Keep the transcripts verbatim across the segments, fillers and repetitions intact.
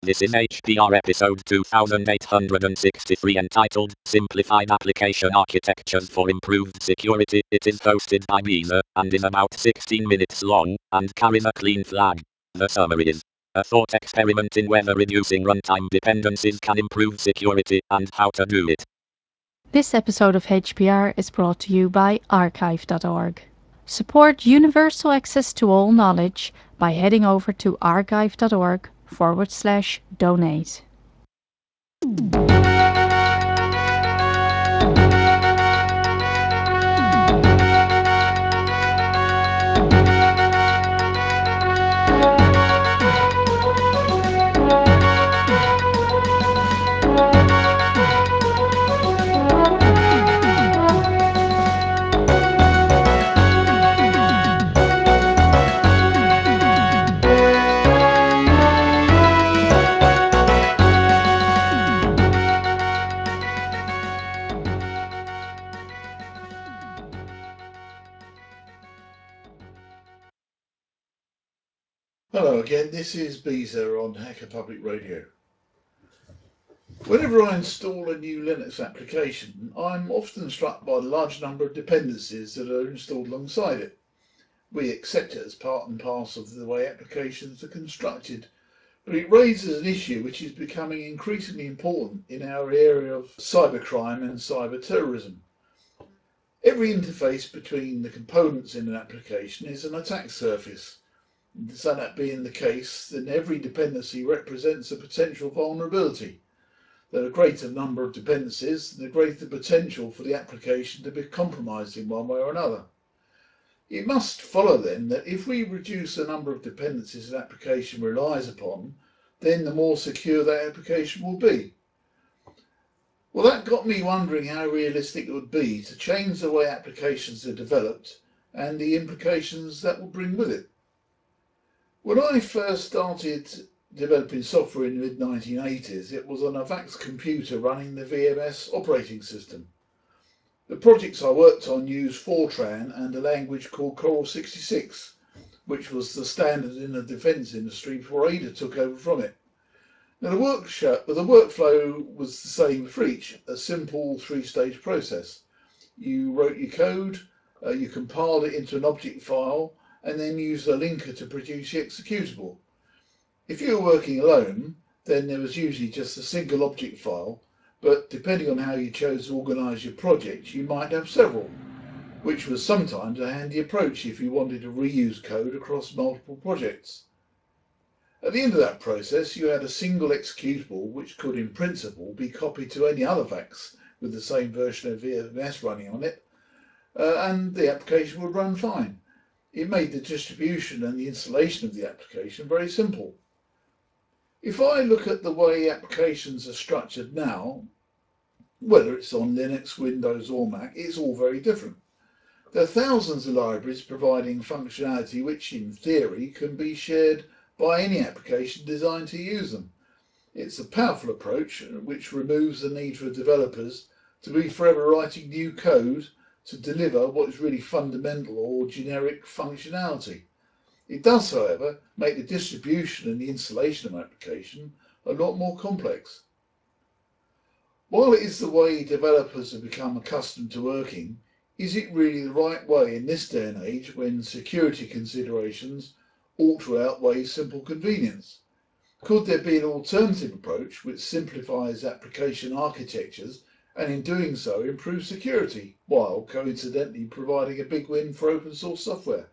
This is H P R episode two thousand eight hundred sixty-three entitled Simplified Application Architectures for Improved Security. It is hosted by Beezer and is about sixteen minutes long and carries a clean flag. The summary is a thought experiment in whether reducing runtime dependencies can improve security and how to do it. This episode of H P R is brought to you by archive dot org. Support universal access to all knowledge by heading over to archive dot org forward slash donate. Hello again, this is Beezer on Hacker Public Radio. Whenever I install a new Linux application, I'm often struck by the large number of dependencies that are installed alongside it. We accept it as part and parcel of the way applications are constructed, but it raises an issue which is becoming increasingly important in our area of cybercrime and cyber terrorism. Every interface between the components in an application is an attack surface. So that being the case, then every dependency represents a potential vulnerability. There are a greater number of dependencies, the greater potential for the application to be compromised in one way or another. It must follow then that if we reduce the number of dependencies an application relies upon, then the more secure that application will be. Well, that got me wondering how realistic it would be to change the way applications are developed and the implications that will bring with it. When I first started developing software in the mid nineteen eighties, it was on a VAX computer running the V M S operating system. The projects I worked on used Fortran and a language called Coral sixty-six, which was the standard in the defence industry before Ada took over from it. Now the, workshop, the workflow was the same for each, a simple three-stage process. You wrote your code, uh, you compiled it into an object file, and then use a linker to produce the executable. If you were working alone, then there was usually just a single object file, but depending on how you chose to organise your project, you might have several, which was sometimes a handy approach if you wanted to reuse code across multiple projects. At the end of that process, you had a single executable which could, in principle, be copied to any other VAX with the same version of V M S running on it, uh, and the application would run fine. It made the distribution and the installation of the application very simple. If I look at the way applications are structured now, whether it's on Linux, Windows or Mac, it's all very different. There are thousands of libraries providing functionality which, in theory, can be shared by any application designed to use them. It's a powerful approach which removes the need for developers to be forever writing new code to deliver what is really fundamental or generic functionality. It does, however, make the distribution and the installation of an application a lot more complex. While it is the way developers have become accustomed to working, is it really the right way in this day and age when security considerations ought to outweigh simple convenience? Could there be an alternative approach which simplifies application architectures and in doing so improves security, while coincidentally providing a big win for open source software?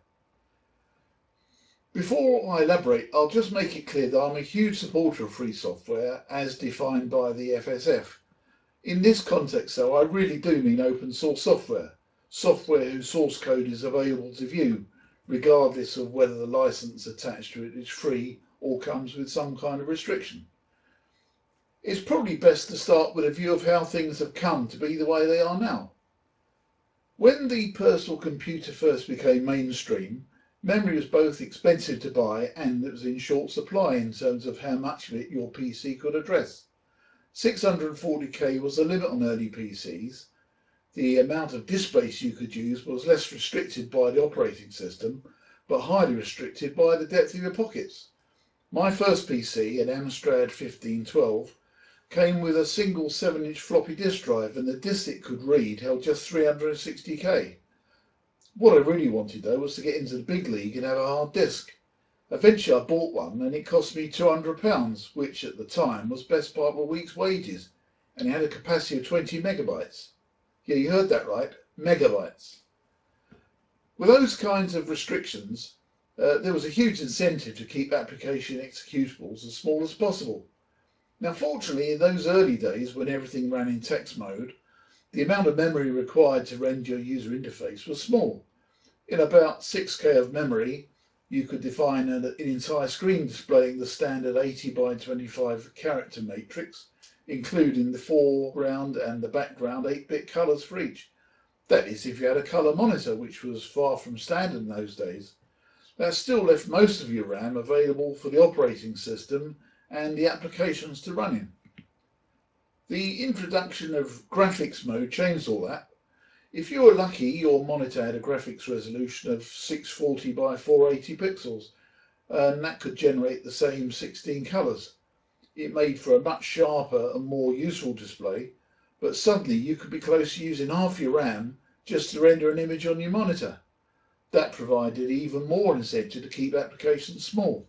Before I elaborate, I'll just make it clear that I'm a huge supporter of free software as defined by the F S F. In this context though, I really do mean open source software, software whose source code is available to view, regardless of whether the license attached to it is free or comes with some kind of restriction. It's probably best to start with a view of how things have come to be the way they are now. When the personal computer first became mainstream, memory was both expensive to buy and it was in short supply in terms of how much of it your P C could address. six hundred forty K was the limit on early P Cs. The amount of disk space you could use was less restricted by the operating system, but highly restricted by the depth of your pockets. My first P C, an Amstrad fifteen twelve, came with a single seven inch floppy disk drive, and the disk it could read held just three hundred sixty K. What I really wanted though was to get into the big league and have a hard disk. Eventually I bought one and it cost me two hundred pounds, which at the time was best part of a week's wages, and it had a capacity of twenty megabytes. Yeah, you heard that right, megabytes. With those kinds of restrictions, uh, there was a huge incentive to keep application executables as small as possible. Now fortunately, in those early days when everything ran in text mode, the amount of memory required to render your user interface was small. In about six K of memory, you could define an, an entire screen displaying the standard eighty by twenty-five character matrix, including the foreground and the background eight bit colours for each. That is, if you had a colour monitor, which was far from standard in those days. That still left most of your RAM available for the operating system and the applications to run in. The introduction of graphics mode changed all that. If you were lucky, your monitor had a graphics resolution of six forty by four eighty pixels, and that could generate the same sixteen colours. It made for a much sharper and more useful display, but suddenly you could be close to using half your RAM just to render an image on your monitor. That provided even more incentive to keep applications small.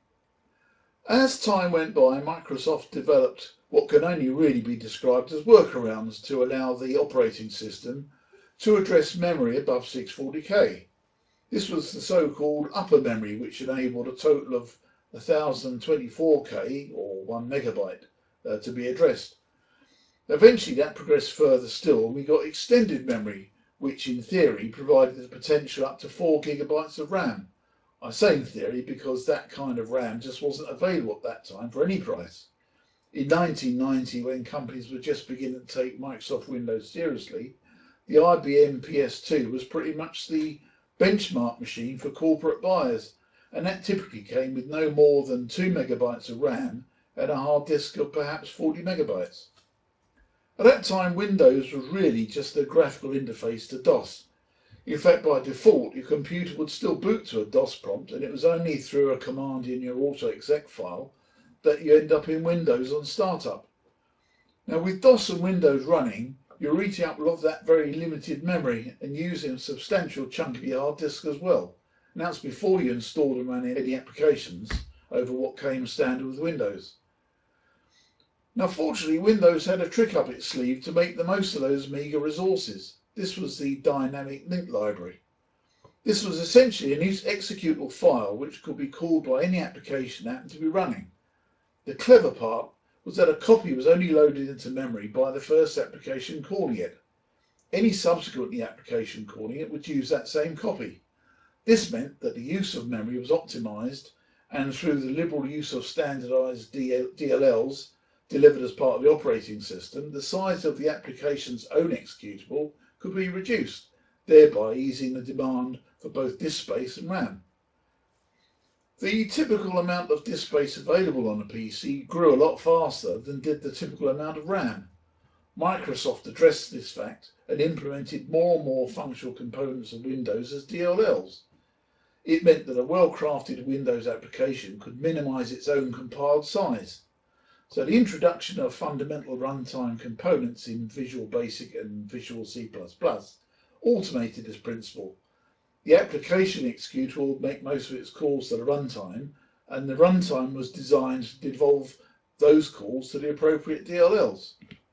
As time went by, Microsoft developed what can only really be described as workarounds to allow the operating system to address memory above six forty K. This was the so-called upper memory, which enabled a total of one thousand twenty-four K or one megabyte uh, to be addressed. Eventually that progressed further still, and we got extended memory, which in theory provided the potential up to four gigabytes of RAM. I say in theory because that kind of RAM just wasn't available at that time for any price. In nineteen ninety, when companies were just beginning to take Microsoft Windows seriously, the I B M P S two was pretty much the benchmark machine for corporate buyers, and that typically came with no more than two megabytes of RAM and a hard disk of perhaps forty megabytes. At that time, Windows was really just a graphical interface to DOS. In fact, by default, your computer would still boot to a DOS prompt, and it was only through a command in your auto-exec file that you end up in Windows on startup. Now, with DOS and Windows running, you're eating up a lot of that very limited memory and using a substantial chunk of your hard disk as well. And that's before you installed and ran any applications over what came standard with Windows. Now fortunately, Windows had a trick up its sleeve to make the most of those meagre resources. This was the Dynamic Link Library. This was essentially an executable file which could be called by any application that happened to be running. The clever part was that a copy was only loaded into memory by the first application calling it. Any subsequent application calling it would use that same copy. This meant that the use of memory was optimized, and through the liberal use of standardized D L Ls delivered as part of the operating system, the size of the application's own executable could be reduced, thereby easing the demand for both disk space and RAM. The typical amount of disk space available on a P C grew a lot faster than did the typical amount of RAM. Microsoft addressed this fact and implemented more and more functional components of Windows as D L Ls. It meant that a well-crafted Windows application could minimize its own compiled size. So the introduction of fundamental runtime components in Visual Basic and Visual C plus plus automated this principle. The application executable would make most of its calls to the runtime, and the runtime was designed to devolve those calls to the appropriate D L Ls.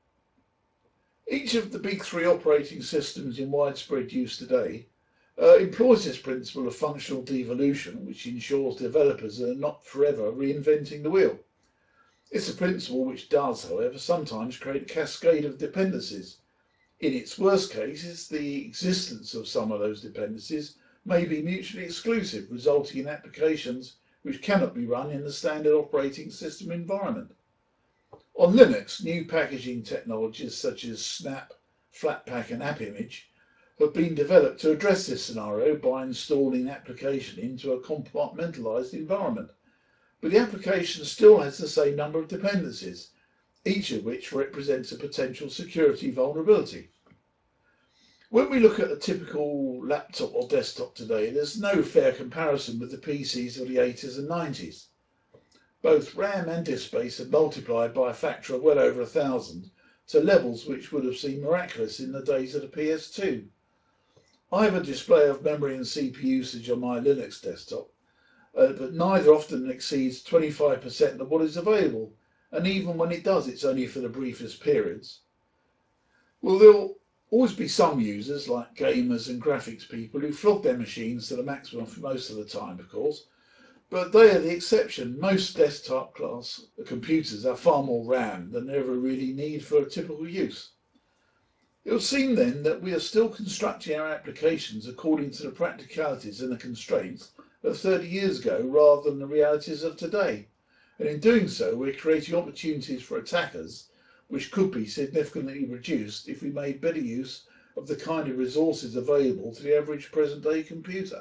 Each of the big three operating systems in widespread use today uh, employs this principle of functional devolution, which ensures developers are not forever reinventing the wheel. It's a principle which does, however, sometimes create a cascade of dependencies. In its worst cases, the existence of some of those dependencies may be mutually exclusive, resulting in applications which cannot be run in the standard operating system environment. On Linux, new packaging technologies such as Snap, Flatpak and AppImage have been developed to address this scenario by installing an application into a compartmentalized environment. But the application still has the same number of dependencies, each of which represents a potential security vulnerability. When we look at a typical laptop or desktop today, there's no fair comparison with the P Cs of the eighties and nineties. Both RAM and disk space have multiplied by a factor of well over a thousand to levels which would have seemed miraculous in the days of the P S two. I have a display of memory and C P U usage on my Linux desktop, uh, but neither often exceeds twenty-five percent of what is available, and even when it does, it's only for the briefest periods. Well, there'll always be some users, like gamers and graphics people, who flog their machines to the maximum for most of the time, of course, but they are the exception. Most desktop class computers have far more RAM than they ever really need for a typical use. It would seem then that we are still constructing our applications according to the practicalities and the constraints of thirty years ago rather than the realities of today. And in doing so, we're creating opportunities for attackers which could be significantly reduced if we made better use of the kind of resources available to the average present-day computer.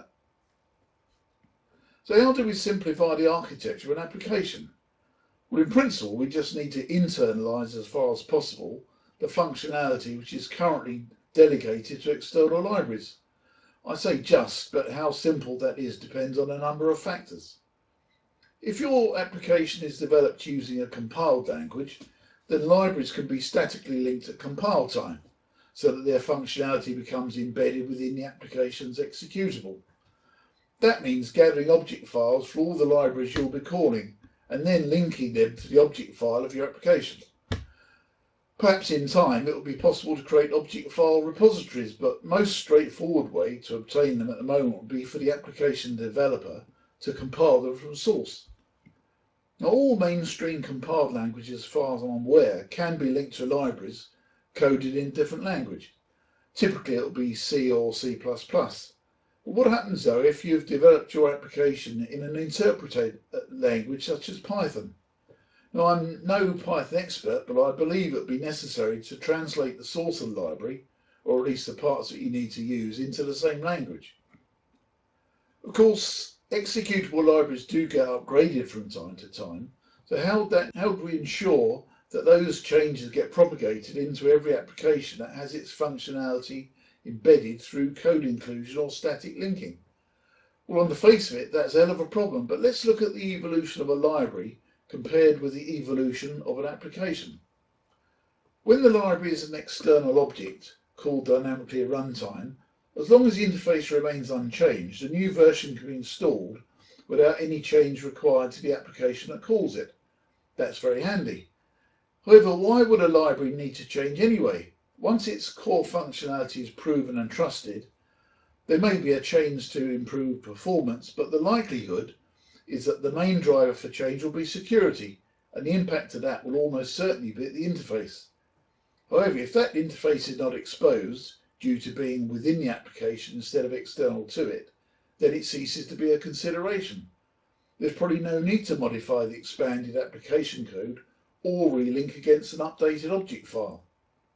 So how do we simplify the architecture of an application? Well, in principle, we just need to internalise as far as possible the functionality which is currently delegated to external libraries. I say just, but how simple that is depends on a number of factors. If your application is developed using a compiled language, then libraries can be statically linked at compile time, so that their functionality becomes embedded within the application's executable. That means gathering object files for all the libraries you'll be calling, and then linking them to the object file of your application. Perhaps in time it will be possible to create object file repositories, but most straightforward way to obtain them at the moment would be for the application developer to compile them from source. Now, all mainstream compiled languages, as far as I'm aware, can be linked to libraries coded in different language. Typically it will be C or C plus plus. What happens though if you've developed your application in an interpreted language such as Python? Now, I'm no Python expert, but I believe it would be necessary to translate the source of the library, or at least the parts that you need to use, into the same language. Of course, executable libraries do get upgraded from time to time, so how, that, how do we ensure that those changes get propagated into every application that has its functionality embedded through code inclusion or static linking? Well, on the face of it, that's a hell of a problem, but let's look at the evolution of a library compared with the evolution of an application. When the library is an external object called dynamically at runtime, as long as the interface remains unchanged, a new version can be installed without any change required to the application that calls it. That's very handy. However, why would a library need to change anyway? Once its core functionality is proven and trusted, there may be a change to improve performance, but the likelihood is that the main driver for change will be security, and the impact of that will almost certainly be at the interface. However, if that interface is not exposed due to being within the application instead of external to it, then it ceases to be a consideration. There's probably no need to modify the expanded application code or relink against an updated object file.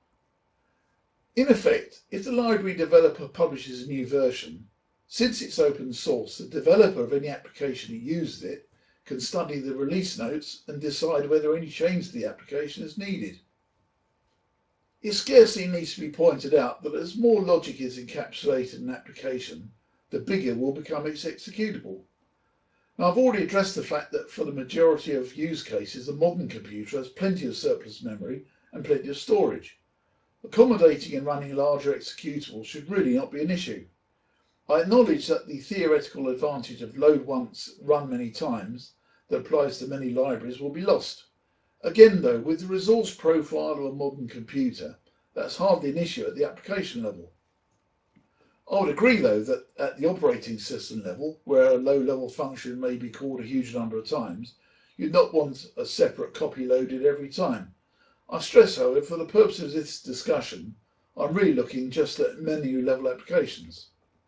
In effect, if the library developer publishes a new version, since it's open source, the developer of any application that uses it can study the release notes and decide whether any change to the application is needed. It scarcely needs to be pointed out that as more logic is encapsulated in an application, the bigger will become its executable. Now, I've already addressed the fact that for the majority of use cases, a modern computer has plenty of surplus memory and plenty of storage. Accommodating and running larger executables should really not be an issue. I acknowledge that the theoretical advantage of load once, run many times that applies to many libraries will be lost. Again though, with the resource profile of a modern computer, that's hardly an issue at the application level. I would agree though that at the operating system level, where a low-level function may be called a huge number of times, you'd not want a separate copy loaded every time. I stress, however, for the purpose of this discussion, I'm really looking just at menu-level applications.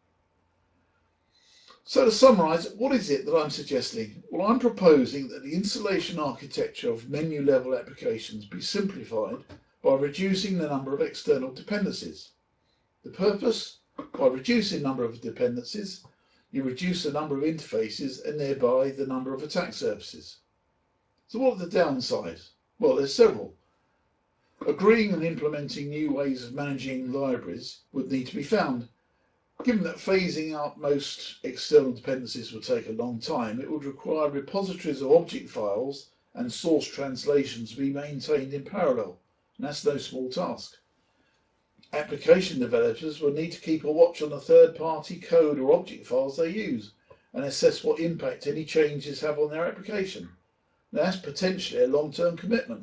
So to summarise, what is it that I'm suggesting? Well, I'm proposing that the installation architecture of menu-level applications be simplified by reducing the number of external dependencies. The purpose? By reducing the number of dependencies, you reduce the number of interfaces and thereby the number of attack surfaces. So what are the downsides? Well, there's several. Agreeing and implementing new ways of managing libraries would need to be found. Given that phasing out most external dependencies will take a long time, it would require repositories of object files and source translations to be maintained in parallel, and that's no small task. Application developers will need to keep a watch on the third-party code or object files they use and assess what impact any changes have on their application. Now, that's potentially a long-term commitment.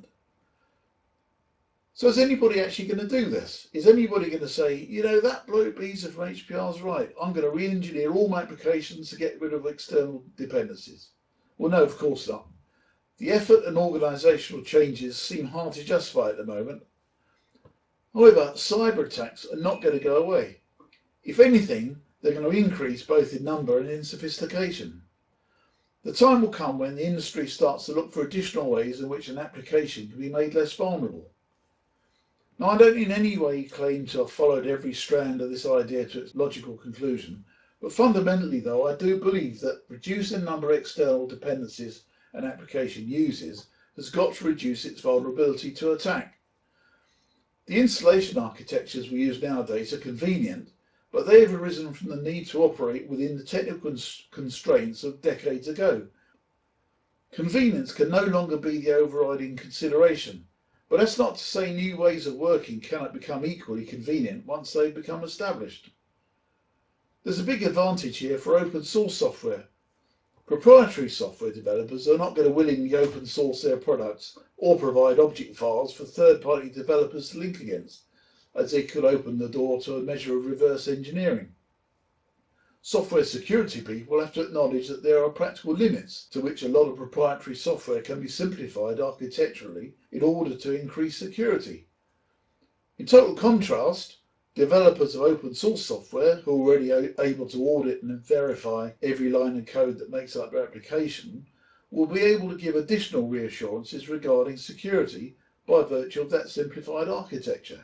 So is anybody actually going to do this? Is anybody going to say, you know, that bloke Beezer from H P R is right, I'm going to re-engineer all my applications to get rid of external dependencies? Well, no, of course not. The effort and organisational changes seem hard to justify at the moment. However, cyber attacks are not going to go away. If anything, they're going to increase both in number and in sophistication. The time will come when the industry starts to look for additional ways in which an application can be made less vulnerable. Now, I don't in any way claim to have followed every strand of this idea to its logical conclusion, but fundamentally though, I do believe that reducing the number of external dependencies an application uses has got to reduce its vulnerability to attack. The installation architectures we use nowadays are convenient, but they have arisen from the need to operate within the technical constraints of decades ago. Convenience can no longer be the overriding consideration. But that's not to say new ways of working cannot become equally convenient once they've become established. There's a big advantage here for open source software. Proprietary software developers are not going to willingly open source their products or provide object files for third-party developers to link against, as they could open the door to a measure of reverse engineering. Software security people have to acknowledge that there are practical limits to which a lot of proprietary software can be simplified architecturally in order to increase security. In total contrast, developers of open source software who are already able to audit and verify every line of code that makes up their application will be able to give additional reassurances regarding security by virtue of that simplified architecture.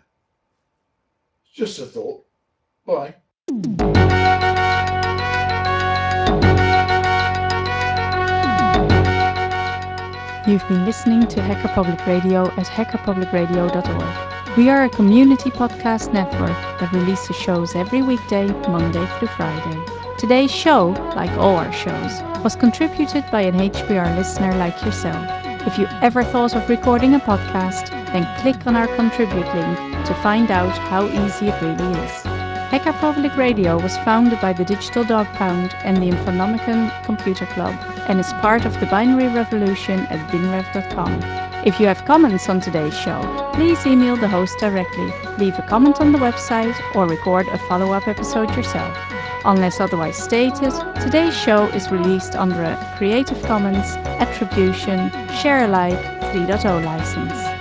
Just a thought. Bye. You've been listening to Hacker Public Radio at hacker public radio dot org. We are a community podcast network that releases shows every weekday, Monday through Friday. Today's show, like all our shows, was contributed by an H P R listener like yourself. If you ever thought of recording a podcast, then click on our contribute link to find out how easy it really is. Hacker Public Radio was founded by the Digital Dog Pound and the Infonomicon Computer Club and is part of the binary revolution at binrev dot com. If you have comments on today's show, please email the host directly, leave a comment on the website, or record a follow-up episode yourself. Unless otherwise stated, today's show is released under a Creative Commons Attribution Share Alike three point oh license.